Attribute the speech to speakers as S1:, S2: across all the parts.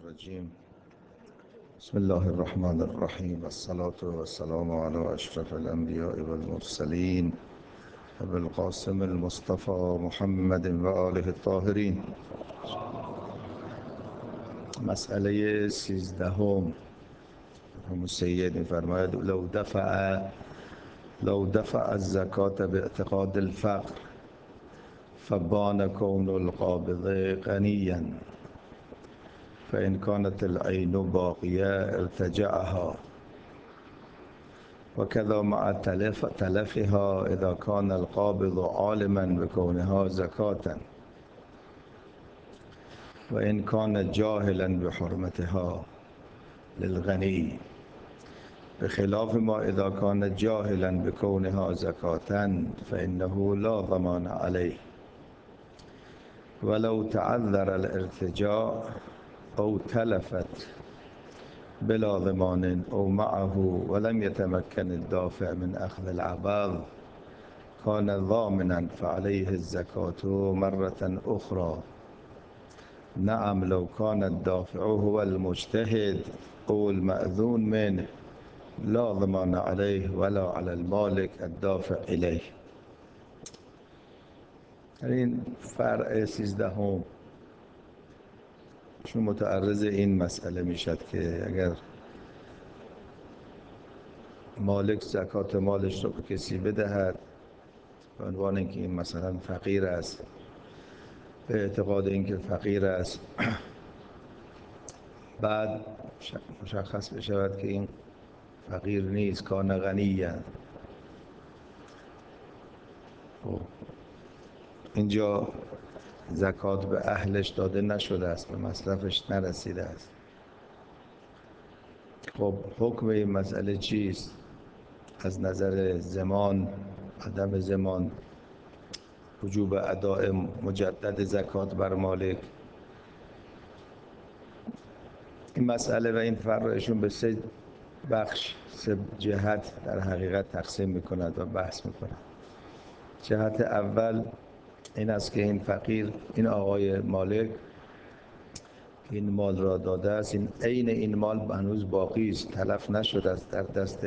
S1: الرجیم. بسم الله الرحمن الرحیم. الصلاة والسلام علی اشرف الانبیاء والمرسلین ابی القاسم المصطفى محمد و آله الطاهرین. مسئله 13 سید می‌فرماید لو دفع الزکاة باعتقاد الفقر فبان كون القابض غنيا فإن كانت العين باقية ارتجعها وكذا مع تلفها إذا كان القابض عالما بكونها زكاة وإن كان جاهلا بحرمتها للغني بخلاف ما إذا كان جاهلا بكونها زكاة فإنه لا ضمان عليه ولو تعذر الارتجاع أو تلفت بلا ضمان أو معه ولم يتمكن الدافع من أخذ العباض كان ضامنا فعليه الزكاة مرة أخرى. نعم لو كان الدافع هو المجتهد أو المأذون منه لا ضمان عليه ولا على المالك الدافع إليه. این فرع 13 چون متعرض این مسئله میشد که اگر مالک زکات مالش رو به کسی بدهد به عنوان اینکه این مثلا فقیر است، به اعتقاد اینکه فقیر است، بعد مشخص بشود که این فقیر نیست، کان غنی. اینجا زکات به اهلش داده نشده است، به مصرفش نرسیده است. خب حکم این مسئله چیست؟ از نظر زمان، عدم زمان، وجوب اداء مجدد زکات بر مالک. این مسئله و این فرعشون به 3 بخش، 3 جهت در حقیقت تقسیم میکند و بحث میکند. جهت اول این است که این فقیر، این آقای مالک این مال را داده است، این عین این مال هنوز باقی است، تلف نشده است در دست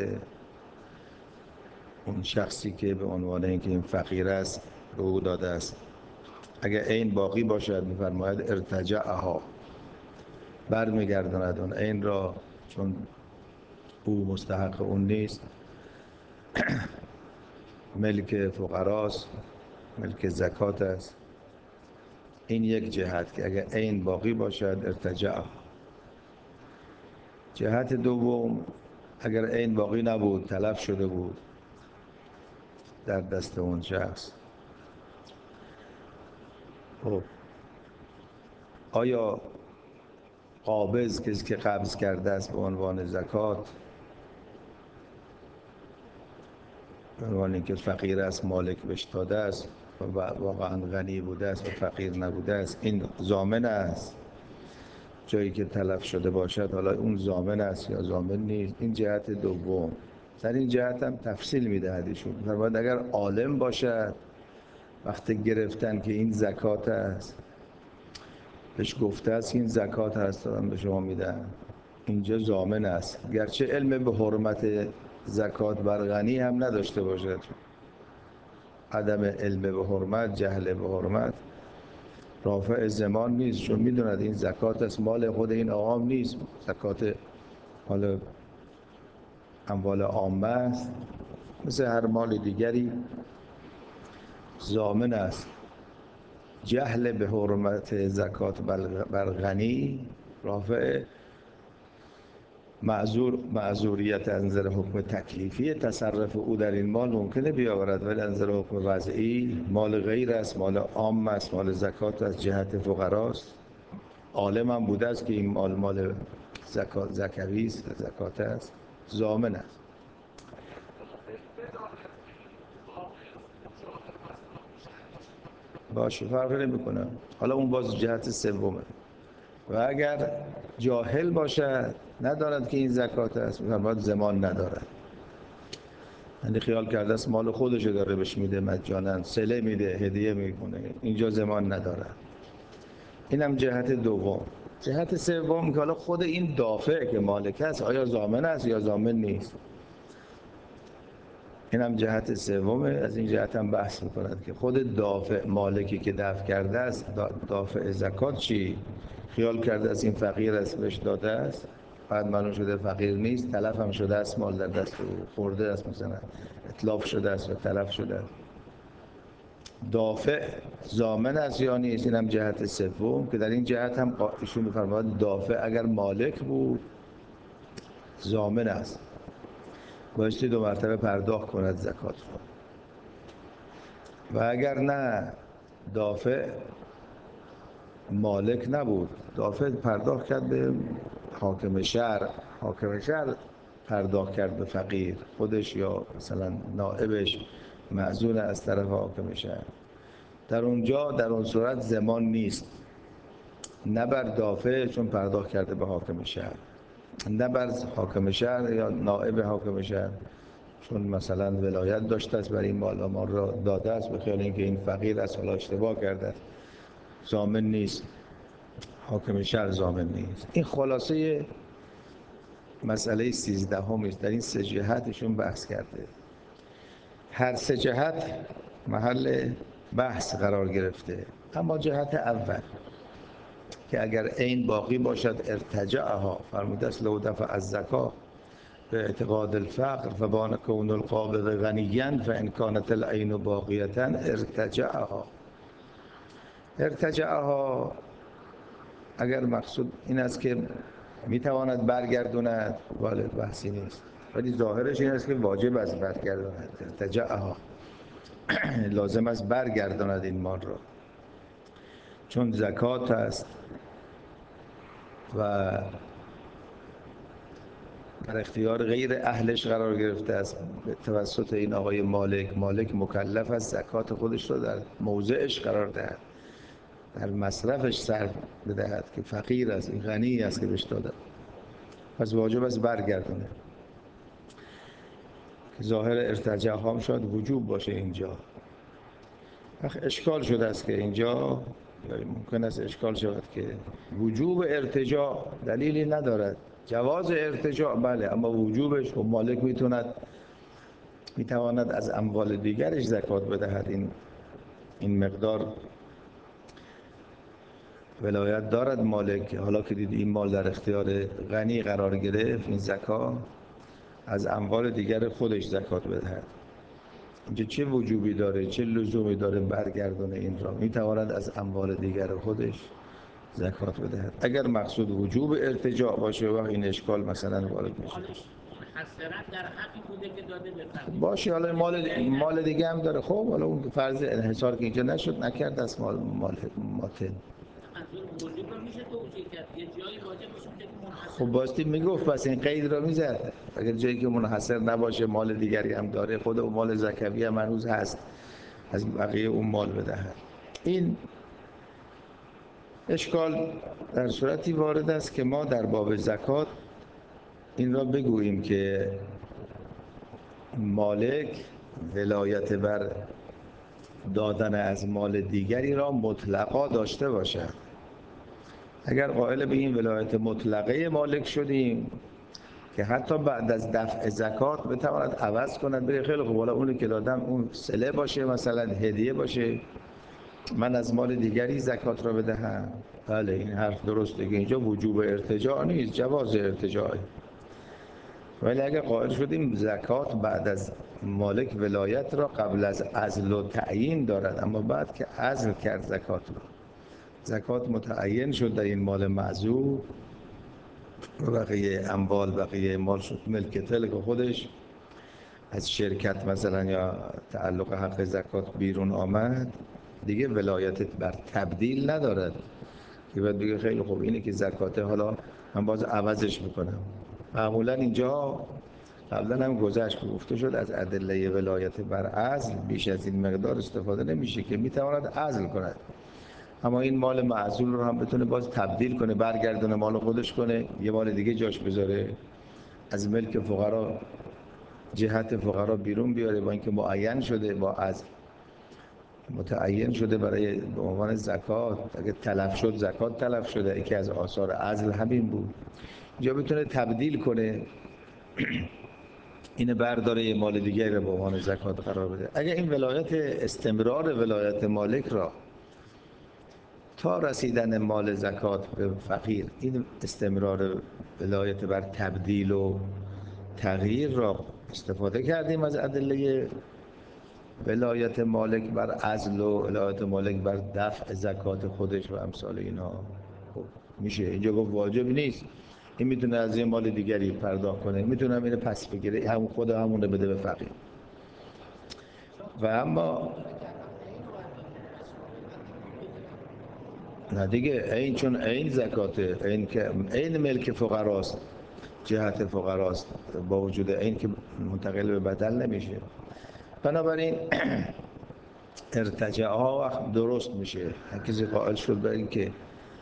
S1: اون شخصی که به عنوان اینکه این فقیر است به او داده است. اگر عین باقی باشد می‌فرماید ارتجعها، برمیگرداند اون عین را، چون او مستحق اون نیست، ملک فقراست، ملک زکات است. این یک جهت که اگر عین باقی باشد ارتجع. جهت دوم، اگر عین باقی نبود، تلف شده بود در دست اون شخص، خب آیا قابض، کسی که قبض کرده است به عنوان زکات، به عنوان اینکه فقیر است مالک بهش داده است و واقعا غنی بوده است و فقیر نبوده است، این ضامن است جایی که تلف شده باشد، حالا اون ضامن است یا ضامن نیست. این جهت دوم. در این جهت هم تفصیل میدهد ایشون. باید اگر عالم باشد وقتی گرفتن که این زکات است، بهش گفته است این زکات هست دارم به شما میدن، اینجا ضامن است، گرچه علم به حرمت زکات بر غنی هم نداشته باشد. عدم علم به حرمت، جهل به حرمت رافع ضمان نیست، چون میدوند این زکات است، مال خود این آقام نیست، زکات مال اموال عامه است، مثل هر مال دیگری ضامن است. جهل به حرمت زکات بر غنی رافع معذوریت از نظر حکم تکلیفی تصرف او در این مال ممکنه بیاورد، ولی از نظر حکم وضعی مال غیر است، مال عام است، مال زکات است، جهت فقراست. عالم هم بوده است که این مال زکات زکوی است، زکات است، ضامن است. باشه، فرقی نمی‌کنه. حالا اون باز جهت سومه. و اگر جاهل باشد، نداند که این زکات است، باید ضمان ندارد، یعنی خیال کرده است مال خودش داره بهش میده مجانا، صله میده، هدیه میکنه، اینجا ضمان ندارد. اینم جهت دوم. جهت سوم که حالا خود این دافع که مالک است آیا ضامن است یا ضامن نیست. این هم جهت سومه. از این جهت هم بحث می‌کند که خود دافع مالکی که دفع کرده است، دافع زکات چی؟ خیال کرده است این فقیر است بهش داده است، بعد معلوم شده فقیر نیست، تلف هم شده است، مال در دست او خورده است، مثلا اتلاف شده است و تلف شده است. دافع ضامن است یا نیست؟ این هم جهت سوم که در این جهت هم ایشون می‌فرماید دافع اگر مالک بود ضامن است، بایستی 2 مرتبه پرداخت کند زکات را. و اگر نه دافع مالک نبود، دافع پرداخت کرد به حاکم شهر، حاکم شهر پرداخت کرد به فقیر، خودش یا مثلا نائبش معزول از طرف حاکم شهر، در اونجا در اون صورت ضمان نیست، نه بر دافع چون پرداخت کرده به حاکم شهر، نه بر حاکم شهر یا نائب حاکم شهر چون مثلا ولایت داشته است بر این مال را داده است به خیال اینکه این فقیر است حالا اشتباه کرده است، ضامن نیست، حاکم شهر ضامن نیست. این خلاصه مسئله 13 است. در این 3 جهتشون بحث کرده. هر 3 جهت محل بحث قرار گرفته، اما جهت اول که اگر عین باقی باشد ارتجعها، فرموده است لو دفع الزکات به اعتقاد الفقر فبان کون القابض غنیا فان کانت العین باقیه ارتجعها. ارتجعها اگر مقصود این است که میتواند برگردوند، ولی بحثی نیست، ولی ظاهرش این است که واجب است برگردوند. ارتجعها لازم است برگرداند این مال را، چون زکات است و در اختیار غیر اهلش قرار گرفته است به توسط این آقای مالک. مالک مکلف است زکات خودش را در موضعش قرار دهد، در مصرفش صرف بدهد که فقیر است، این غنی است که بهش داده، پس واجب است برگردونه. ظاهر ارتجاع هم شاید وجوب باشه اینجا. اشکال شده است که اینجا ممکن است اشکال شود که وجوب ارتجاع دلیلی ندارد، جواز ارتجاع بله، اما وجوبش و مالک میتواند از اموال دیگرش زکات بدهد. این مقدار ولایت دارد مالک، حالا که دید این مال در اختیار غنی قرار گرفت، این زکات از اموال دیگر خودش زکات بدهد. اینجا چه وجوبی داره، چه لزومی داره برگردونه این را؟ میتواند از اموال دیگر خودش زکات بدهد. اگر مقصود وجوب ارتجاع باشه و این اشکال مثلا وارد میشه.
S2: محصرا در حقی بوده که داده به فقیر
S1: باشه، حالا مال دیگه هم داره. خب حالا اون فرض انحصار که اینجا نشد، نکرد از مال ماتن.
S2: منظور وجوب رو میشه توجیه کرد، یه جایی واجب میشه که منحصر.
S1: خب باستی میگفت پس این قید را میزد، اگر جایی که منحصر نباشه مال دیگری هم داره، خود اون مال زکوی هم هنوز هست، از بقیه اون مال بدهد. این اشکال در صورتی وارد است که ما در باب زکات این را بگوییم که مالک ولایت بر دادن از مال دیگری را مطلقا داشته باشد. اگر قائل به این ولایت مطلقه مالک شدیم که حتی بعد از دفع زکات بتواند عوض کند، بگه خیلی خوب حالا اونی که دادم اون صله باشه، مثلا هدیه باشه، من از مال دیگری زکات را بدهم. بله این حرف درسته که اینجا وجوب ارتجاع نیست، جواز ارتجاعه. ولی اگر قائل شدیم زکات بعد از مالک ولایت را قبل از عزل و تعیین دارد، اما بعد که عزل کرد زکات را، زکات متعین شد در این مال معزول و بقیه اموال، بقیه مال شد ملک تلک خودش، از شرکت مثلا یا تعلق حق زکات بیرون آمد، دیگه ولایت بر تبدیل ندارد که بعد بگه خیلی خوب اینه که زکاته، حالا من باز عوضش میکنم. معمولا اینجا قبلا هم گذشت گفته شد از ادله ولایت بر عزل بیش از این مقدار استفاده نمیشه که میتواند عزل کند، اما این مال معزول رو هم بتونه باز تبدیل کنه، برگردونه مال خودش کنه، یه مال دیگه جاش بذاره، از ملک فقرا جهت فقرا بیرون بیاره با اینکه معین شده با عزل. متعین شده برای به عنوان زکات. اگه تلف شد زکات تلف شده، یکی از آثار عزل همین بود. اینجا بتونه تبدیل کنه، اینه برداره یه مال دیگری رو به عنوان زکات قرار بده. اگه این ولایت، استمرار ولایت مالک را تا رسیدن مال زکات به فقیر، این استمرار ولایت بر تبدیل و تغییر را استفاده کردیم از ادله ولایت مالک بر عزل و ولایت مالک بر دفع زکات خودش و امثال اینا. خب میشه اینجا گفت واجب نیست، این میتونه از یه مال دیگری پرداخت کنه، میتونه اینو پس بگیره، همون خود همون رو بده به فقیر. و اما نه دیگه، این چون این زکاته، این که این ملک فقراست، جهت فقراست، با وجود این که منتقل به بدل نمیشه. بنابراین ارتجاعها وقت درست میشه. هر کسی قائل شد به این که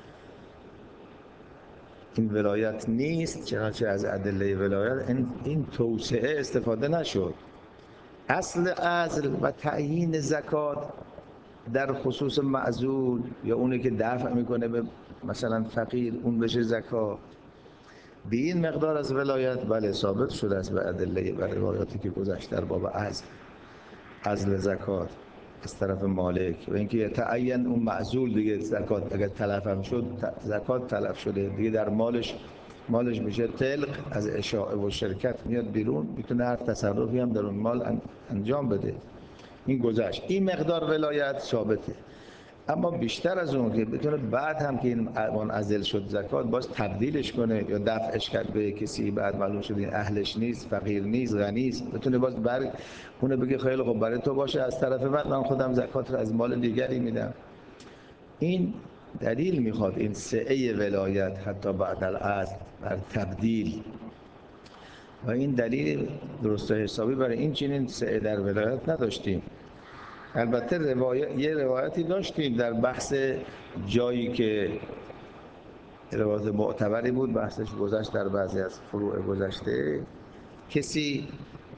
S1: این ولایت نیست، چنانچه از ادله ولایت این توسعه استفاده نشد. اصل عزل و تعیین زکات در خصوص معزول یا اونی که دفع میکنه به مثلا فقیر، اون بشه زکات. به این مقدار از ولایت بله ثابت شده است به ادله و روایاتی که گذشت در باب عزل زکات از طرف مالک، و اینکه یتعین اون معزول دیگه زکات اگر تلف هم شد، زکات تلف شده دیگه، در مالش میشه طلق، از اشاعه و شرکت میاد بیرون، میتونه هر تصرفی هم در اون مال انجام بده. این گذشت، این مقدار ولایت ثابته. اما بیشتر از اون که بتونه بعد هم که این منعزل شد زکات باز تبدیلش کنه یا دفعش کرد به کسی، بعد معلوم شد این اهلش نیست، فقیر نیست، غنی نیست، بتونه باز اونه بگه خیلی خب برای تو باشه، از طرف من خودم زکات رو از مال دیگری میدم. این دلیل میخواد این سعه ولایت حتی بعد العزل بر تبدیل، و این دلیل درست حسابی برای این چنین سعه در ولایت نداشتیم. البته یه روایتی داشتیم در بحث جایی که روایت معتبری بود، بحثش گذشت در بعضی از فروع گذشته. کسی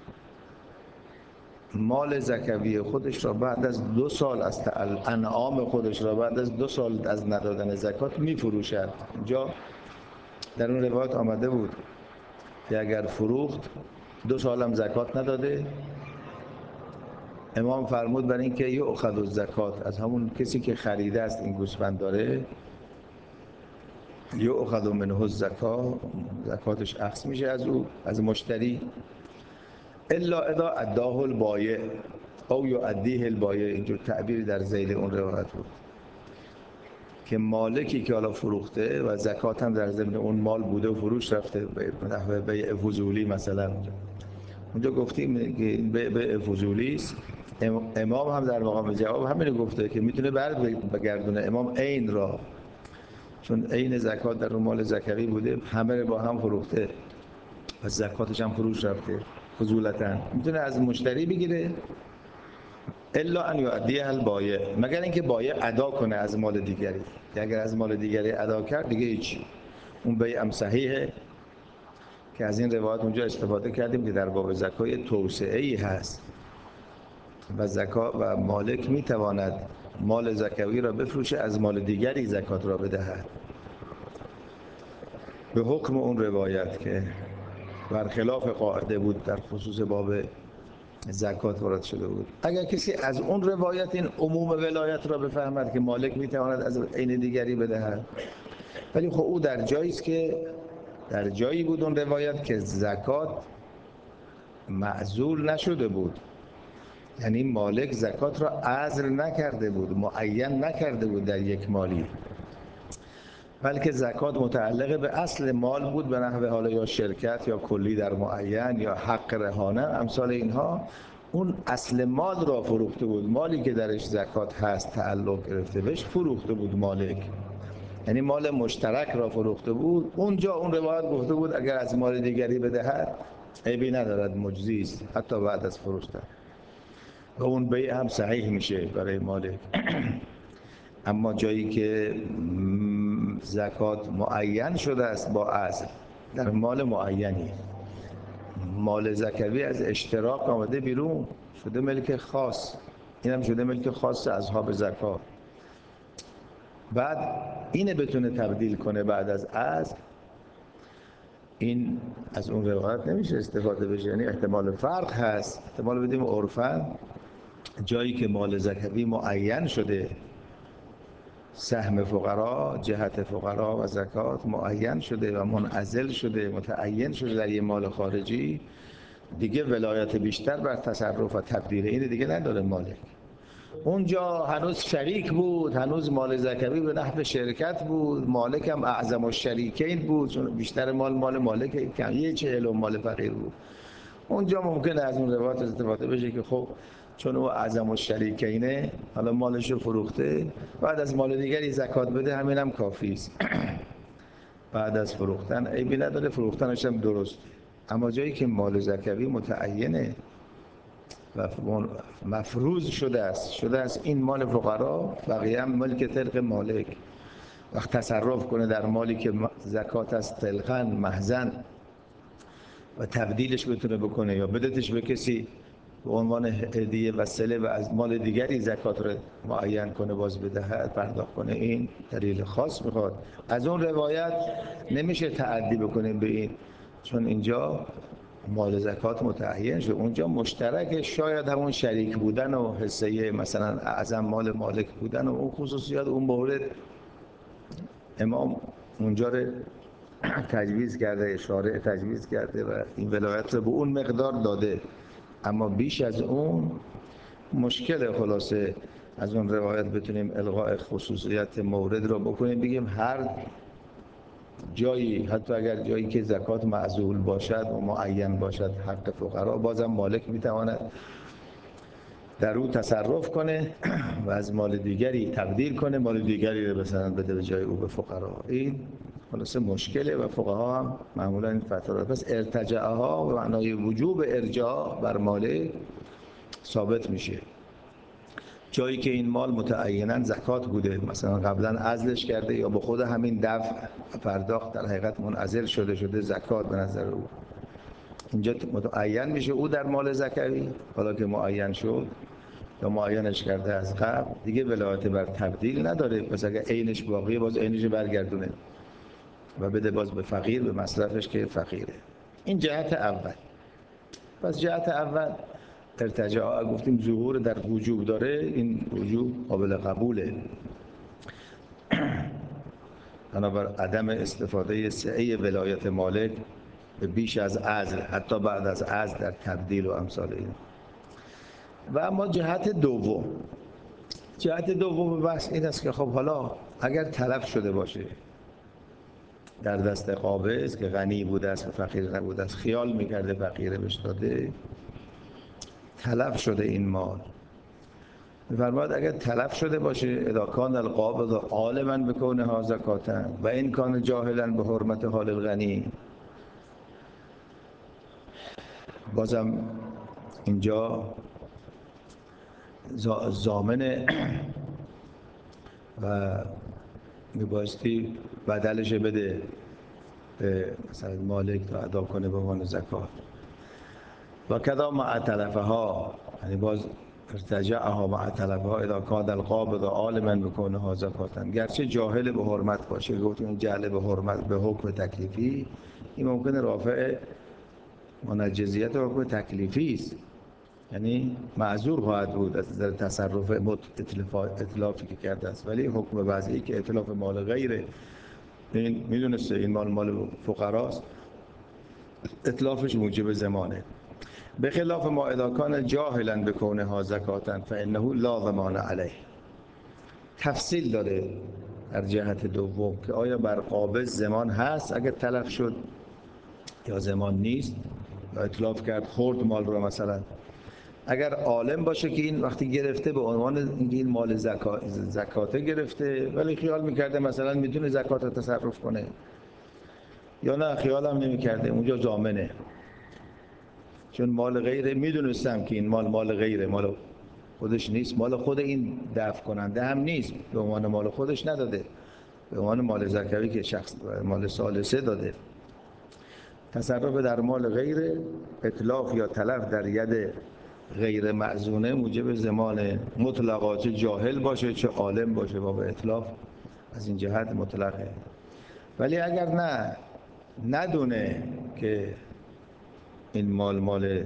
S1: مال زکوی خودش را بعد از 2 سال از انعام خودش را بعد از 2 سال از ندادن زکات میفروشد. اینجا در اون روایت آمده بود که اگر فروخت 2 سال هم زکات نداده، امام فرمود برای اینکه یؤخذ الزکات، از همون کسی که خریده است این گوسفند داره، یؤخذ منه الزکات، زکاتش اخذ میشه از او، از مشتری، الا اذا اداه البایع او یؤدیه البایع. اینجور تعبیری در ذیل اون روایت بود که مالکی که حالا فروخته و زکات هم در ضمن اون مال بوده و فروش رفته به نحو بیع فضولی، مثلا اونجا گفتیم که این بیع فضولی است. امام هم در مقام جواب همین گفته که میتونه بگردونه امام عین را، چون عین زکات در اون مال زکوی بوده، همه رو با هم فروخته و زکاتش هم فروش رفته فضولتاً، میتونه از مشتری بگیره الا ان یؤدیه البایع، مگر اینکه بایع ادا کنه از مال دیگری. که اگر از مال دیگری ادا کرد دیگه هیچ، اون بیع هم صحیحه. که از این روایت اونجا استفاده کردیم که در باب زکات توسعه‌ای هست و زکات و مالک میتواند مال زکوی را بفروشه از مال دیگری زکات را بدهد به حکم اون روایت که برخلاف قاعده بود در خصوص باب زکات وارد شده بود. اگر کسی از اون روایت این عموم ولایت را بفهمد که مالک میتواند از عین دیگری بدهد، ولی خب او در جایی است که در جایی بود اون روایت که زکات معزول نشده بود، یعنی مالک زکات را عزل نکرده بود، معین نکرده بود در یک مالی، بلکه زکات متعلق به اصل مال بود، به نحو حالا یا شرکت یا کلی در معین یا حق رهانه امثال اینها. اون اصل مال را فروخته بود، مالی که درش زکات هست تعلق گرفته بهش فروخته بود مالک، یعنی مال مشترک را فروخته بود. اونجا اون روایت گفته بود اگر از مال دیگری بدهد عیبی ندارد، مجزی است حتی بعد از فروختن، و اون بیع هم صحیح میشه برای مالک. اما جایی که زکات معین شده است با عزل در مال معینی، مال زکوی از اشتراک آمده بیرون شده ملک خاص، این هم شده ملک خاص اصحاب زکات. بعد اینه بتونه تبدیل کنه بعد از عصر، این از اون روایت نمیشه استفاده بشه، یعنی احتمال فرق هست، احتمال بدیم عرفاً جایی که مال زکوی معین شده، سهم فقرا، جهت فقرا و زکات معین شده و منعزل شده، متعین شده در یه مال خارجی، دیگه ولایت بیشتر بر تصرف و تبدیل این دیگه نداره مالک. اونجا هنوز شریک بود، هنوز مال زکوی به نحو شرکت بود، مالک هم اعظم الشریکین بود، چون بیشتر مال مالک، کم یه چهلم مال فقیر بود. اونجا ممکنه از اون روایت استفاده بشه که خب چون او اعظم الشریکینه، حالا مالش رو فروخته، بعد از مال دیگری زکات بده، همین هم کافی است. بعد از فروختن عیبی نداره، فروختنش هم درست. اما جایی که مال زکوی متعینه و مفروض شده است این مال فقرا، بقیه هم ملک طلق مالک. وقت تصرف کنه در مالی که زکات است طلقاً محضاً و تبدیلش بتونه بکنه یا بدتش به کسی به عنوان هدیه و صله و از مال دیگری زکات رو معین کنه باز بدهد، پرداخت کنه، این دلیل خاص میخواد. از اون روایت نمیشه تعدی بکنه به این، چون اینجا مال زکات متعین شد، اونجا مشترک، شاید همون شریک بودن و حصه مثلا اعظم مال مالک بودن و اون خصوصیات اون مورد امام اونجا رو تجویز کرده، شارع تجویز کرده و این ولایت رو به اون مقدار داده. اما بیش از اون مشکل، خلاصه از اون روایت بتونیم الغاء خصوصیت مورد رو بکنیم، بگیم هر جایی، حتی اگر جایی که زکات معزول باشد و معین باشد حق فقرا، بازم مالک میتواند در او تصرف کنه و از مال دیگری تبدیل کنه، مال دیگری رو مثلا بده به جای او به فقرا. این خلاصه مشکله و فقها هم معمولا این فتوا دادن. پس ارتجاعها به معنای وجوب ارجاع بر مالک ثابت میشه. جایی که این مال متعیناً زکات بوده، مثلا قبلا عزلش کرده یا به خود همین دفع پرداخت در حقیقت منعزل شده زکات به نظر او، اینجا متعین میشه او در مال زکوی، حالا که معین شد یا معینش کرده از قبل، دیگه ولایت بر تبدیل نداره. پس اگر عینش باقیه باز عینش برگردونه و بده باز به فقیر، به مصرفش که فقیره. این جهت اول. پس جهت اول ارتجاع گفتیم ظهور در وجوب داره، این وجوب قابل قبوله، بنابر عدم استفاده سعه ولایت مالک به بیش از عزل، حتی بعد از عزل در تبدیل و امثال این. و اما جهت دوم بحث این است که خب حالا اگر تلف شده باشه در دست قابض که غنی بوده است و فقیر نبوده است، خیال میکرده فقیره بهش داده، تلف شده این مال، می‌فرماید اگر تلف شده باشه، اذا کان القابض عالما بکونها زکاتا و این کان جاهلا به حرمت حال الغنی، بازم اینجا ضامن و میبایستی بدلش بده به مثلا مالک تا ادا کنه به عنوان زکات. و کذا مع تلفها، یعنی باز ارتجعها مع تلفها اذا کان القابض عالما بکونها زکاتا، گرچه جاهل به حرمت باشه. گفتیم این جهل به حرمت به حکم تکلیفی، این ممکنه رافع منجزیت حکم تکلیفی است، یعنی معذور خواهد بود از نظر تصرف اتلافی که کرده است، ولی حکم وضعی که اتلاف مال غیره، این میدونسته این مال فقراست، اتلافش موجب ضمانه. به خلاف ما اذا کان جاهلا بکونها زکاتا فانه لا ضمان علیه. تفصیل داره در جهت دوم که آیا بر قابض ضمان هست اگر تلف شد یا ضمان نیست، یا اتلاف کرد خورد مال رو مثلا. اگر عالم باشه که این وقتی گرفته به عنوان این مال زکاته گرفته، ولی خیال میکرده مثلا میتونه زکات رو تصرف کنه، یا نه خیال هم نمیکرده، اونجا ضامنه، چون مال غیره، میدونستم که این مال غیره، مال خودش نیست، مال خود این دفع کننده هم نیست، به عنوان مال خودش نداده، به عنوان مال زکوی که شخص مال ثالثه داده. تصرف در مال غیره، اتلاف یا تلف در ید غیر مأذونه موجب ضمان مطلقا، چه جاهل باشه چه عالم باشه، باب اطلاق از این جهت مطلقه. ولی اگر نه ندونه که این مال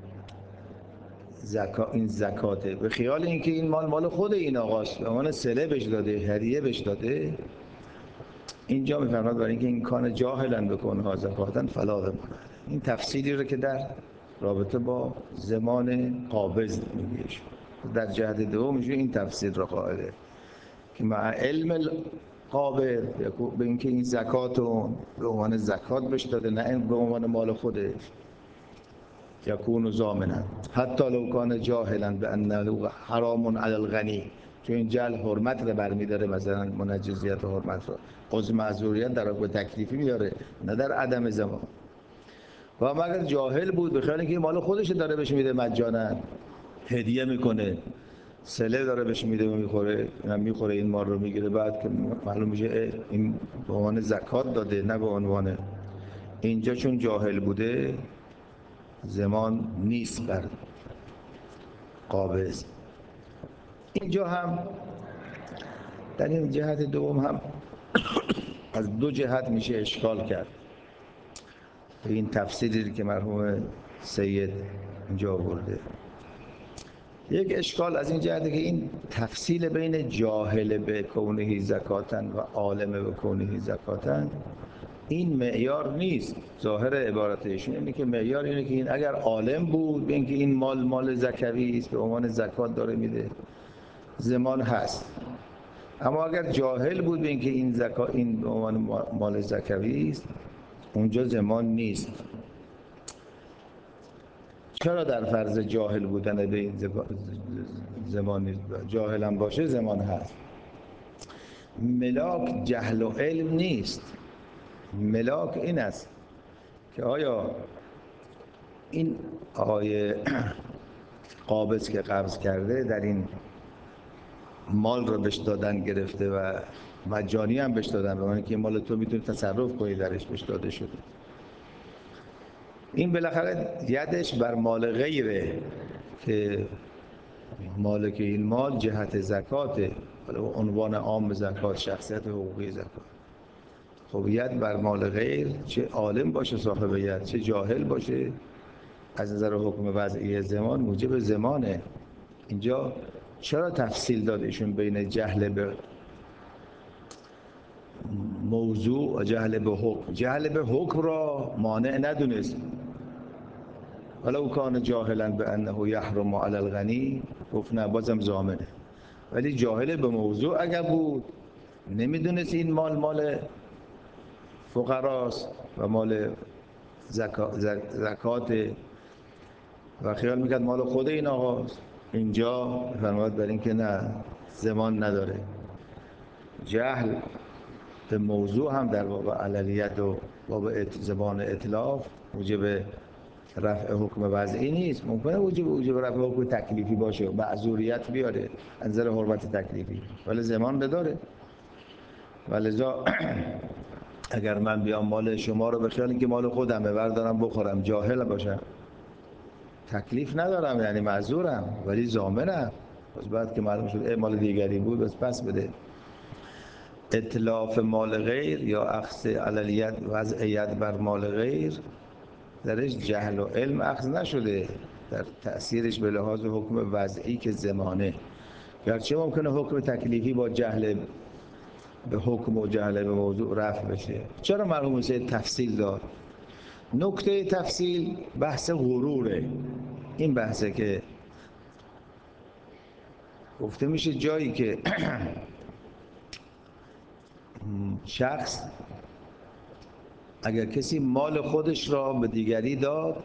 S1: این زکاته، به خیال اینکه این مال خود این آقاست، به عنوان صله بهش داده، هدیه بهش داده، اینجا میفرماد برای اینکه این کان جاهلن بکنها زکاتن فلا بکنه. این تفسیری رو که در رابطه با زمان قابض میگه، در جهت دوم میشه این تفسیر رو قائله که مع علم قابض به اینکه این زکات رو به عنوان زکات بهش داده، نه به عنوان مال خودش، یکون ضامنا حتی لو کان جاهلا بانه حرام علی الغنی، چون این جهل حرمت رو برمی‌داره، مثلا منجزیت و حرمت رو، عذر معذوریت در به تکلیفی میاره نه در عدم زمان. و اگر جاهل بود به خیال اینکه مال خودش داره بهش میده مجانا، هدیه میکنه، صله داره بهش میده و میخوره این مال رو میگیره، بعد که معلوم میشه این به عنوان زکات داده نه به عنوان، اینجا چون جاهل بوده زمان نیست بر قابض. اینجا هم در این جهت دوم هم از دو جهت میشه اشکال کرد به این تفسیری که مرحوم سید اینجا آورده. یک اشکال از این جهته که این تفصیل بین جاهل به کونه زکاتن و عالم به کونه زکاتن این معیار نیست. ظاهر عبارتشون اینه که معیار اینه که این اگر عالم بود به اینکه این مال زکوی است به عنوان زکات داره میده، زمان هست. اما اگر جاهل بود به اینکه این به عنوان مال زکوی است، اونجا زمان نیست. چرا در فرض جاهل بودن به این زمان نیست؟ جاهل هم باشه زمان هست. ملاک جهل و علم نیست. ملاک این است که آیا این آقای قابض که قبض کرده در این مال رو بهش دادن گرفته و مجانی هم بهش دادن، به معنی که مال تو میتونی تصرف کنی درش، بهش داده شده. این بالاخره یدش بر مال غیره که مالک این مال جهت زکاته، حالا عنوان عام زکات، شخصیت حقوقی زکات. خب ید بر مال غیر، چه عالم باشه صاحب ید چه جاهل باشه، از نظر حکم وضعی زمان موجب زمانه. اینجا چرا تفصیل داد ایشون بین جهل به موضوع و جهل به حکم؟ جهل به حکم را مانع ندونست، ولو کان جاهلا بانه یحرم علی الغنی، گفت نه بازم ضامنه. ولی جاهل به موضوع اگر بود نمیدونست این مال فقراست و مال زکات و خیال میکرد مال خود این آقاست، اینجا فرماد بر این که نه زمان نداره. جهل به موضوع هم در باب عللیت و باب زبان اطلاف موجب رفع حکم وضعی نیست. ممکنه موجب رفع حکم تکلیفی باشه و معذوریت بیاره از نظر حرمت تکلیفی، ولی زمان بداره. ولذا اگر من بیام مال شما رو به خیال اینکه مال خودمه بردارم بخورم، جاهل باشم، تکلیف ندارم یعنی معذورم ولی ضامنم. پس بعد که معلوم شد مال دیگری بود بس پس بده. اتلاف مال غیر یا اخذ علیت وضع ید بر مال غیر درش جهل و علم اخذ نشده، در تأثیرش به لحاظ حکم وضعی که زمانه، گرچه ممکنه حکم تکلیفی با جهل به حکم و جهل به موضوع رفع بشه. چرا مرحوم سید تفصیل داد؟ نکته تفصیل بحث غروره. این بحثه که گفته میشه جایی که شخص اگر کسی مال خودش را به دیگری داد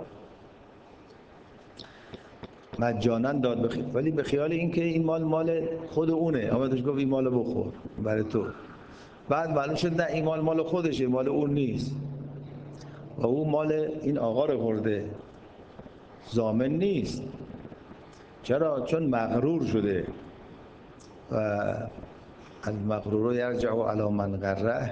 S1: مجانا داد ولی به خیال اینکه این مال خود اونه، آمدش گفت این مالو بخور برای تو، بعد معلوم شد نه این مال خودشه، مال اون نیست و اون مال این آقا رو خورده، ضامن نیست. چرا؟ چون مغرور شده و المغرور یرجع علی من غره.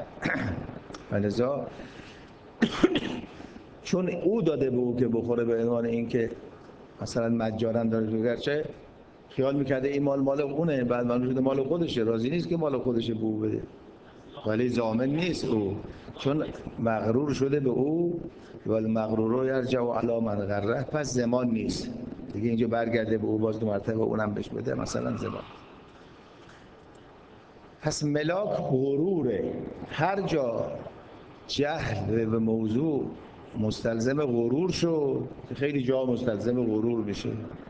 S1: ولذا چون او داده به او که بخوره به عنوان این که مثلا مجانا داره تو، گرچه خیال میکرده این مال اونه، بعد معلوم شده مال خودشه، راضی نیست که مال خودشه به او بده، ولی ضامن نیست او، چون مغرور شده به او. ولی مغرور یرجع علی من غره، پس ضمان نیست دیگه، اینجا برگرده به او باز دو مرتبه اونم بهش بده مثلا ضمان. پس ملاک غروره. هر جا جهل به موضوع مستلزم غرور شد، خیلی جا مستلزم غرور میشه.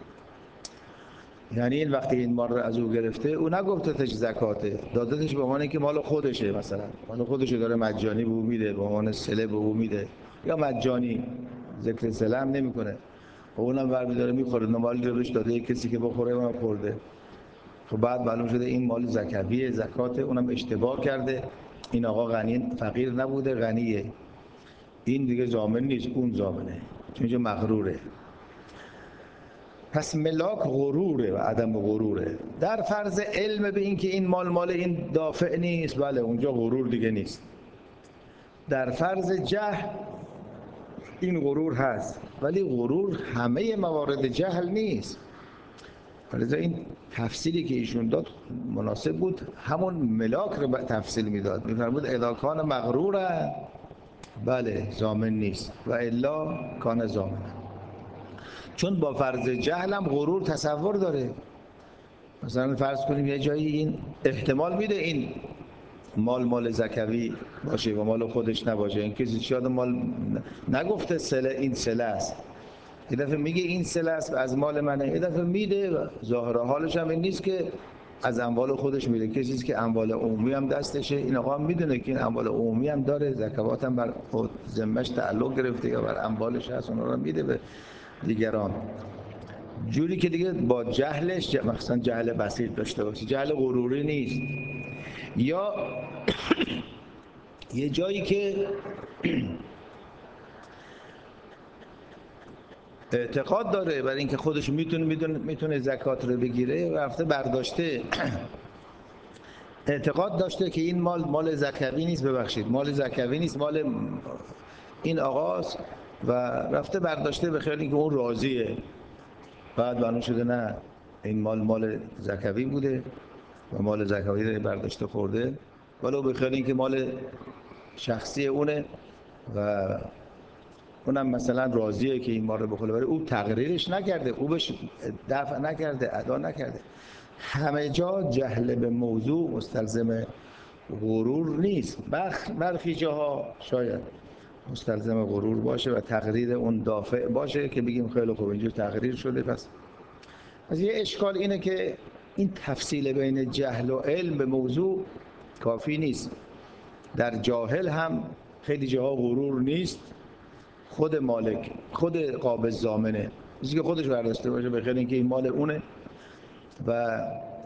S1: یعنی این وقتی این مال رو از او گرفته، او نگفتتش زکاته، دادتش به عنوان که مال خودشه، مثلا مال خودشه داره مجانی به او میده، به عنوان صله به او میده، یا مجانی ذکر صله هم نمیکنه، و اونم برمی‌داره میخوره، مال رو بهش داده کسی که بخوره، اونم خورده. خب بعد معلوم شده این مال زکویه، زکاته، اونم اشتباه کرده، این آقا غنی فقیر نبوده، غنیه، این دیگه ضامن نیست، اون ضامنه، چون اینجا مغروره. پس ملاک غروره و عدم غروره. در فرض علم به این که این مال این دافع نیست، بله اونجا غرور دیگه نیست. در فرض جهل این غرور هست، ولی غرور همه موارد جهل نیست. لذا این تفصیلی که ایشون داد مناسب بود، همون ملاک رو تفصیل میداد، میفرمود اذا کان مغرورا، بله ضامن نیست، و الا کان ضامن. چون با فرض جهل هم غرور تصور داره. مثلا فرض کنیم یه جایی این احتمال میده این مال زکوی باشه و مال خودش نباشه، این کسی شاید مال نگفته سله، این سله است، یه دفعه میگه این سله است و از مال منه، یه دفعه میده و ظاهر حالش هم این نیست که از اموال خودش میده، کسی است که اموال عمومی هم دستشه، این آقا هم میدونه که این اموال عمومی هم داره، زکوات هم بر خود ذمه‌اش تعلق گرفته یا بر اموالش هست، اونا رو میده به دیگران، جوری که دیگه با جهلش، مثلا جهل بسیط داشته باشه، جهل غروری نیست. یا یه جایی که اعتقاد داره برای اینکه خودش میتونه زکات رو بگیره، رفته برداشته، اعتقاد داشته که این مال زکوی نیست، ببخشید مال زکوی نیست، مال این آقاست، و رفته برداشته به خیال اینکه اون راضیه، بعد معلوم شده نه این مال زکوی بوده و مال زکوی رو برداشته خورده، ولو به خیال اینکه مال شخصی اونه و اونم مثلا راضیه که این مال رو بخوره، ولی او تقریرش نکرده، او بهش دفع نکرده، ادا نکرده. همه جا جهل به موضوع مستلزم غرور نیست، برخی جاها شاید مستلزم غرور باشه و تقریر اون دافع باشه که بگیم خیلی خوب اینجور تقریر شده. پس یه اشکال اینه که این تفصیل بین جهل و علم به موضوع کافی نیست. در جاهل هم خیلی جاها غرور نیست، خود مالک، خود قابض ضامنه، چیزی که خودش برداشته باشه به خیال اینکه این مال اونه و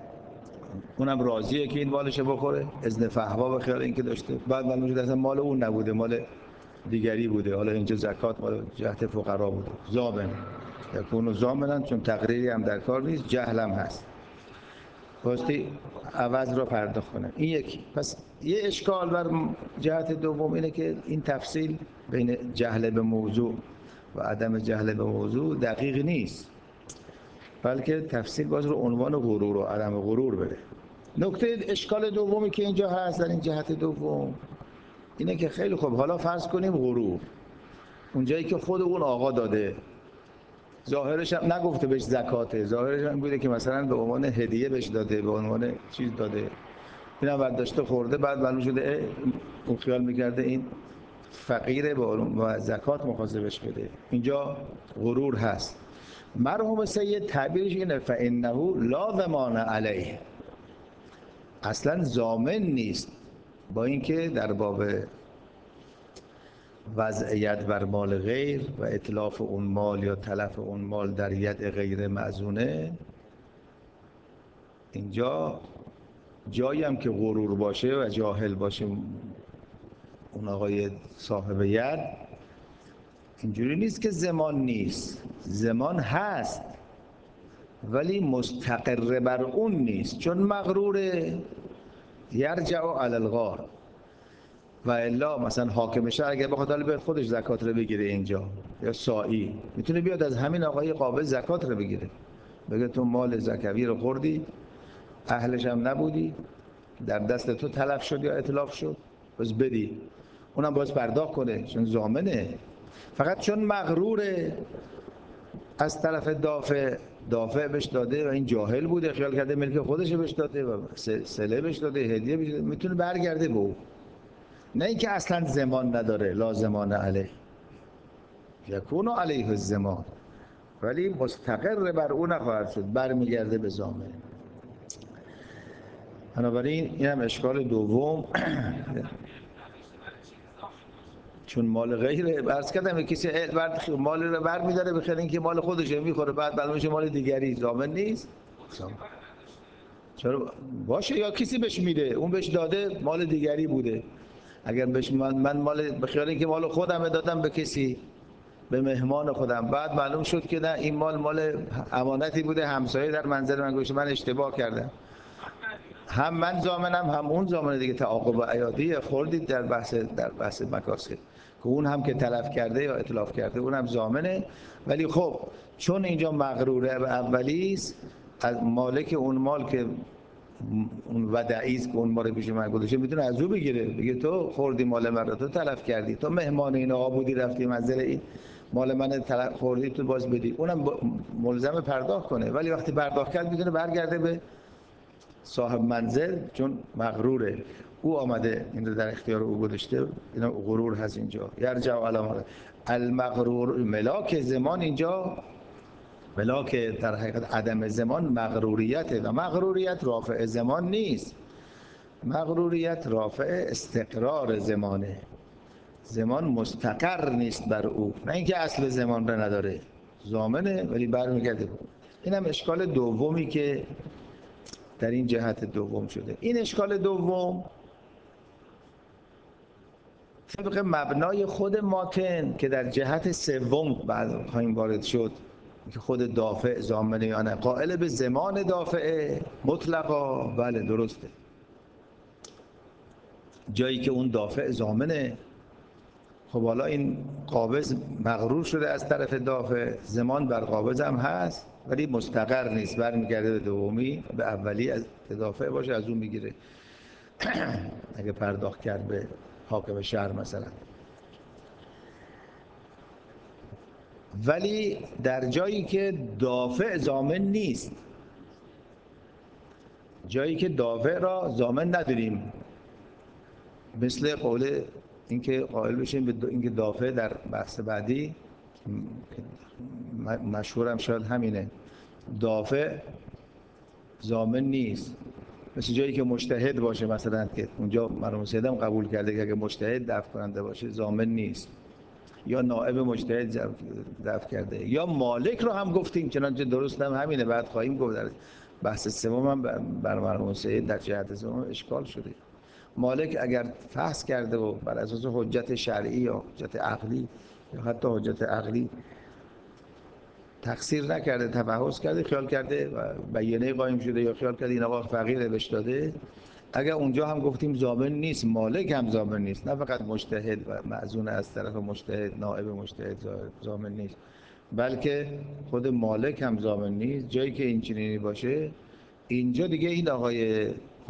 S1: اونم راضیه که این مالشه بخوره، اذن فهوا به خیال اینکه داشته، بعد معلوم شده اصلا مال اون نبوده، مال دیگری بوده، حالا اینجا زکات مال جهت فقرا بوده، ضامن یکونو ضامنن، چون تقریری هم در کار نیست، جهل هم هست، خواستی عوض رو پرداخت کنه. این یکی. پس یه اشکال بر جهت دوم اینه که این تفصیل بین جهل به موضوع و عدم جهل به موضوع دقیق نیست، بلکه تفصیل باز رو عنوان غرور و عدم غرور بده. نکته اشکال دومی که اینجا هست در این جهت دوم اینه که خیلی خوب، حالا فرض کنیم غرور اونجایی که خود اون آقا داده، ظاهرش هم نگفته بهش زکاته، ظاهرش هم بوده که مثلا به عنوان هدیه بهش داده، به عنوان چیز داده، این هم برداشته خورده، بعد معلوم شده اون خیال میکرده این فقیره و زکات مخواصه بهش بده، اینجا غرور هست. مرحوم سید تعبیرش اینه فانه لا ضمان علیه، اصلا ضامن نیست، با اینکه در باب وضع ید بر مال غیر و اتلاف اون مال یا تلف اون مال در ید غیر مأذونه، اینجا جایی هم که غرور باشه و جاهل باشه اون آقای صاحب ید، اینجوری نیست که ضمان نیست، ضمان هست ولی مستقر بر اون نیست، چون مغرور یرجع علی الغار، و الا مثلا حاکم شهر اگه بخواد حالا بیاد خودش زکات رو بگیره اینجا، یا سائی میتونه بیاد از همین آقای قابض زکات رو بگیره، بگه تو مال زکوی رو خوردی، اهلش هم نبودی، در دست تو تلف شد یا اتلاف شد، بس بدی. اونم باز پرداخت کنه چون ضامنه. فقط چون مغروره از طرف دافع بهش داده و این جاهل بوده، خیال کرده ملک خودش بهش داده و سله بهش داده، هدیه بهش داده، میتونه برگرده به او. نه اینکه اصلا زمان نداره، لا زمان علیه، یکون علیه الزمان، ولی مستقر بر او نخواهد شد، برمیگرده به ضامن. بنابراین این هم اشکال دوم. چون مال غیره، عرض کردم کسی مال رو بر میداره بخیر، اینکه مال خودشه میخوره، بعد معلوم میشه مال دیگری، ضامن نیست. چرا باشه، یا کسی بهش میده، اون بهش داده مال دیگری بوده، اگر بهش من مال بخیال اینکه مال خودم دادم به کسی، به مهمان خودم، بعد معلوم شد که نه این مال امانتی بوده، همسایه در منزل من گوشه، من اشتباه کردم، هم من ضامنم هم اون ضامنه دیگه. تعاقب عیادی خوردید در بحث مکاسب، که اون هم که تلف کرده یا اتلاف کرده اون هم ضامنه. ولی خب چون اینجا مغروره به اولی است، از مالک اون مال که اون ودعی است که اون مال پیش من گذاشته میتونه از او بگیره، بگه تو خوردی مال من رو، تو تلف کردی، تو مهمان این آقا بودی رفتی منزل این، مال من خوردی، تو باز بدی. اونم ملزم پرداخت کنه، ولی وقتی پرداخت کرد میتونه برگرده به صاحب منزل، چون مغروره، او آمده این رو در اختیار او گذاشته. اینا غرور هست اینجا. یرجع علامه المغرور، ملاک زمان اینجا، ملاک در حقیقت عدم زمان مغروریته، و مغروریت رافع زمان نیست، مغروریت رافع استقرار زمانه. زمان مستقر نیست بر او، نه اینکه اصل زمان را نداره، ضامنه ولی برمیگرده. این هم اشکال دومی که در این جهت دوم شده. این اشکال دوم طبق مبنای خود ماتن که در جهت سوم بعد خواهیم وارد شد، که خود دافع ضامنه یا نه، قائل به زمان دافع مطلقا، بله درسته، جایی که اون دافع ضامنه. خب حالا این قابض مغرور شده از طرف دافع، زمان بر قابض هم هست ولی مستقر نیست، برمیگرده به دومی، به اولی از دافع باشه از اون میگیره اگه پرداخت کرد به حاکم شهر مثلا. ولی در جایی که دافع ضامن نیست، جایی که دافع را ضامن نداریم، مثل قول اینکه قائل بشیم به اینکه دافع در بحث بعدی مشهورم شاید همینه، دافع ضامن نیست. مثل جایی که مجتهد باشه مثلا، که اونجا مرحوم سیدم قبول کرده که اگه مجتهد دفع کننده باشه ضامن نیست، یا نائب مجتهد دفع کرده، یا مالک رو هم گفتیم، چنانچه درست هم همینه، بعد خواهیم گفت در بحث سوم هم بر مرحوم سید در جهت سوم اشکال شده. مالک اگر فحص کرده و بر اساس حجت شرعی یا حجت عقلی یا حتی حجت عقلی تقصیر نکرده، تفحص کرده، خیال کرده و بیانیه قائم شده، یا خیال کرده این آقا فقیره بهش داده، اگر اونجا هم گفتیم ضامن نیست، مالک هم ضامن نیست، نه فقط مجتهد و مأذون از طرف مجتهد، نائب مجتهد ضامن نیست، بلکه خود مالک هم ضامن نیست. جایی که این چنینی باشه، اینجا دیگه این آقای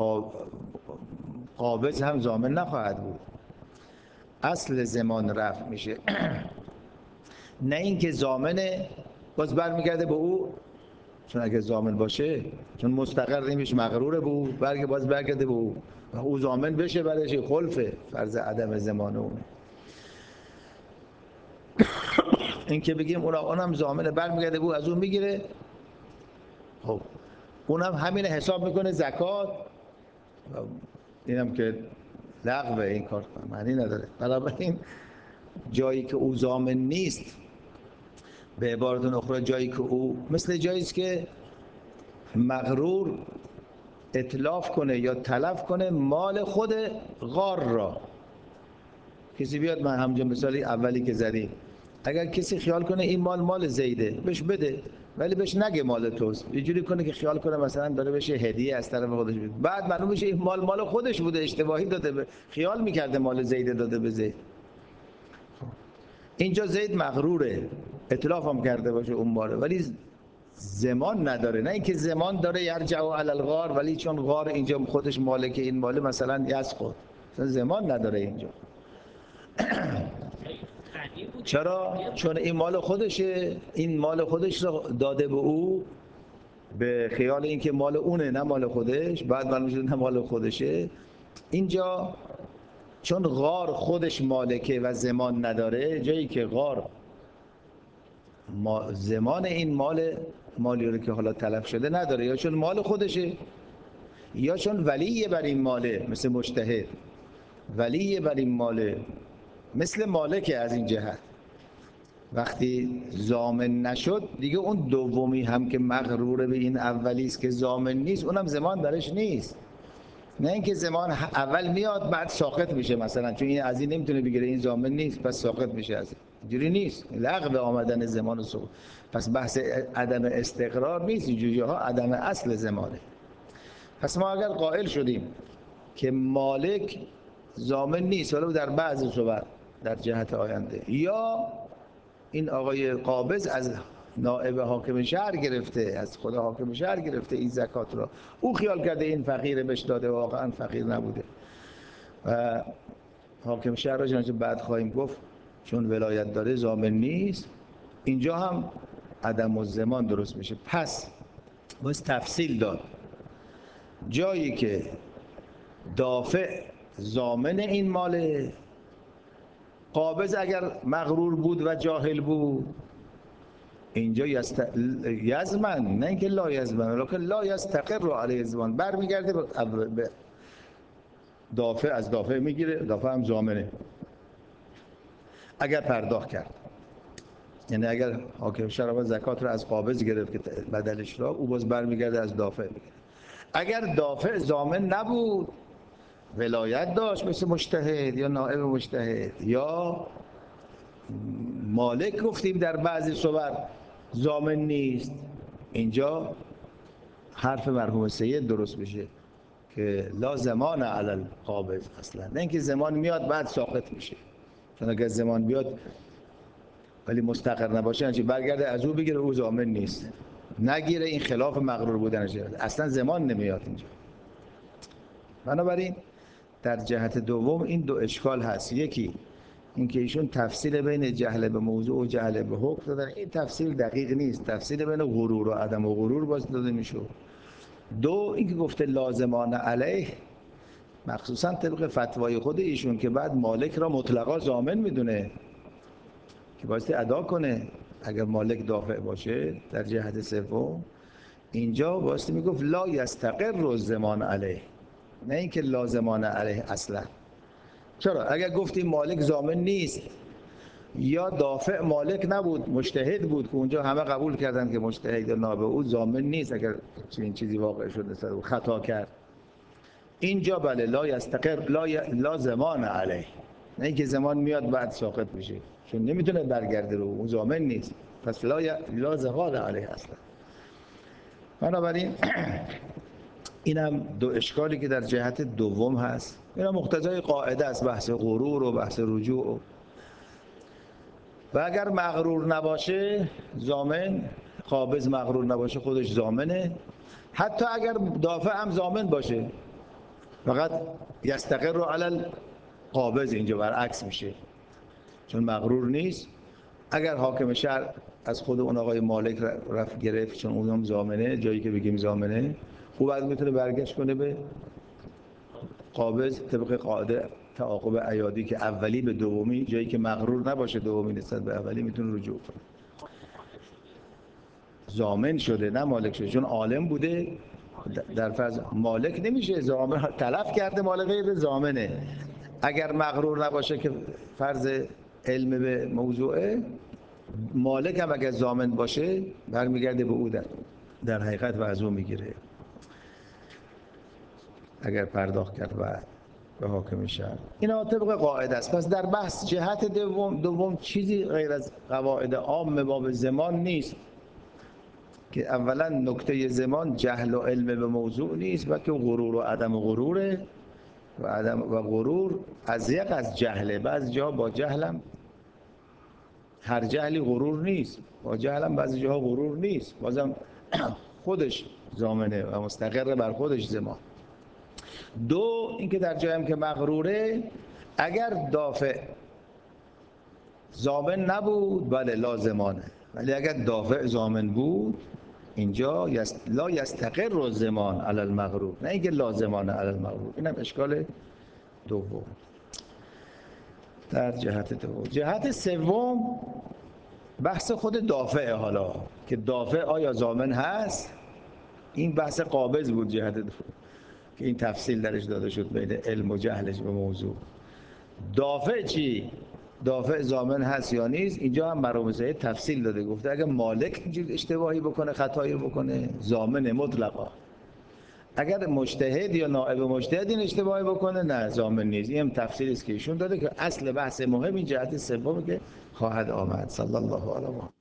S1: قابض هم ضامن نخواهد بود، اصل زمان رفع میشه نه اینکه ضامنه باز برمیگرده به او، چون اگه ضامن باشه، چون مستقر نمیشه، مغروره به او، باز برگرده به او و او ضامن بشه، برایش خلفه، فرض عدم زمان اونه. این که بگیم اونم ضامنه، برمیگرده به او، از اون میگیره، خب اونم همین حساب میکنه زکات، اینم که لغوه، این کار معنی نداره. بنابراین جایی که او ضامن نیست، به عبارت اخرى جایی که او مثل جایی است که مغرور اتلاف کنه یا تلف کنه مال خود غار را. کسی بیاد، من همونجا مثالی اولی که زدیم، اگر کسی خیال کنه این مال زیده بهش بده، ولی بهش نگه مال توست، یه جوری کنه که خیال کنه مثلا داره بهش هدیه از طرف خودش میده، بعد معلوم میشه این مال خودش بوده، اشتباهی داده خیال میکرده مال زید داده به زید. اینجا زید مغروره، اتلاف هم کرده باشه اون ماله، ولی زمان نداره. نه اینکه زمان داره یرجع علی الغار، ولی چون غار اینجا خودش مالک این ماله مثلا یسقط، زمان نداره اینجا. چرا؟ چون این مال خودشه، این مال خودش رو داده به او به خیال اینکه مال اونه نه مال خودش، بعد معلوم شده نه مال خودشه. اینجا چون غار خودش مالکه و زمان نداره، جایی که غار زمان این مالی رو که حالا تلف شده نداره، یا چون مال خودشه یا چون ولی بر این ماله، مثل مجتهد ولی بر این ماله، مثل مالک. از این جهت وقتی ضامن نشد دیگه، اون دومی هم که مغرور به این اولی است که ضامن نیست، اونم زمان درش نیست. نه اینکه زمان اول میاد بعد ساقط میشه، مثلا چون این از این نمیتونه بگیره، این ضامن نیست پس ساقط میشه. از اینجوری نیست، لغو آمدن زمان و سقوط. پس بحث عدم استقرار نیست، اینجوری ها عدم اصل زمانه. پس ما اگر قائل شدیم که مالک ضامن نیست، ولو در بعض صور در جهت آینده، یا این آقای قابض از نائب حاکم شهر گرفته، از خود حاکم شهر گرفته این زکات را، او خیال کرده این فقیر بهش داده، واقعا فقیر نبوده. و حاکم شهر را چنانچه بعد خواهیم گفت چون ولایت داره ضامن نیست، اینجا هم عدم الضمان درست میشه. پس باید تفصیل داد. جایی که دافع ضامن این ماله، قابض اگر مغرور بود و جاهل بود، اینجا یزمن، نه اینکه لا یزمن، ولی لا یستقر علیه الضمان، برمیگرده به دافع، از دافع میگیره، دافع هم ضامنه اگر پرداخت کرد. یعنی اگر حاکم شهر زکات رو از قابض گرفت که بدلش را، او باز برمیگرده از دافع میگیره. اگر دافع ضامن نبود، ولایت داشت مثل مجتهد یا نائب مجتهد، یا مالک گفتیم در بعضی صور ضامن نیست، اینجا حرف مرحوم سید درست میشه که لا زمان علی القابض اصلا. نه اینکه زمان میاد بعد ساقط میشه، چون اگر زمان بیاد ولی مستقر نباشه، انچه برگرده از او بگیره، او ضامن نیست، نگیره، این خلاف مغرور بودنش، اصلا زمان نمیاد اینجا. بنابراین در جهت دوم این دو اشکال هست. یکی اینکه ایشون تفصیل بین جهل به موضوع و جهل به حکم دادن، این تفصیل دقیق نیست، تفصیل بین غرور و عدم و غرور باز داده میشه. دو اینکه گفته لازمان علیه، مخصوصا طبق فتوای خود ایشون که بعد مالک را مطلقا ضامن میدونه که بایستی ادا کنه اگر مالک دافع باشه. در جهت سوم اینجا بایستی میگفت لا یستقر الضمان علیه، نه اینکه لازمان علیه اصلا. چرا؟ اگر گفتیم مالک ضامن نیست یا دافع مالک نبود، مجتهد بود که اونجا همه قبول کردن که مجتهد نابه او ضامن نیست، اگر چنین چیزی واقع شد نسبت او خطا کرد، اینجا بله لا یستقر لا زمان علیه، نه اینکه زمان میاد بعد ساقط میشه، چون نمیتونه برگرده رو، اون ضامن نیست، پس لا زمان علیه اصلا. بنابراین اینم دو اشکالی که در جهت دوم هست. اینا مقتضای قاعده است، بحث غرور و بحث رجوع. و اگر مغرور نباشه ضامن، قابض مغرور نباشه خودش ضامنه، حتی اگر دافع هم ضامن باشه، فقط یستقر علی القابض، اینجا برعکس میشه چون مغرور نیست. اگر حاکم شهر از خود اون آقای مالک رفت گرفت، چون اونم ضامنه، جایی که بگیم ضامنه، او بعد میتونه برگشت کنه به قابض طبق قاعده تعاقب عیادی که اولی به دومی، جایی که مغرور نباشه دومی نسبت به اولی میتونه رجوع کنه. ضامن شده نه مالک شده، چون عالم بوده در فرض مالک نمیشه، ضامن تلف کرده، مال غیر ضامنه. اگر مغرور نباشه که فرض علم به موضوعه، مالک هم اگر ضامن باشه برمیگرده به او، در حقیقت و از او میگیره اگر پرداخت کرد و به حاکم شهر. اینا طبق قاعده است. پس در بحث جهت دوم چیزی غیر از قواعد عام باب زمان نیست. که اولا نکته زمان جهل و علم به موضوع نیست، بلکه غرور و عدم غروره و غرور از جهله. بعضی جا با جهلم هر جهلی غرور نیست، با جهلم بعضی جاها غرور نیست، بازم خودش ضامنه و مستقر بر خودش زمان. دو اینکه در جایم که مغروره اگر دافع ضامن نبود بله لازمانه، ولی اگر دافع ضامن بود اینجا لا یستقر الزمان علی المغرور، نه اینکه لازمانه علی المغرور. اینم اشکال دوم در جهت دوم. جهت سوم بحث خود دافع، حالا که دافع آیا ضامن هست، این بحث قابض بود جهت دوم که این تفصیل درش داده شد بین علم و جهلش به موضوع. دافع چی؟ دافع ضامن هست یا نیست؟ اینجا هم مرامزه تفصیل داده، گفته اگه مالک اشتباهی بکنه، خطایی بکنه، ضامن مطلقا. اگر مجتهد یا نائب مجتهد این اشتباهی بکنه نه ضامن نیست. این هم تفصیلی است که ایشون داده که اصل بحث مهم این جهت سومی که خواهد آمد. صلی الله علیه و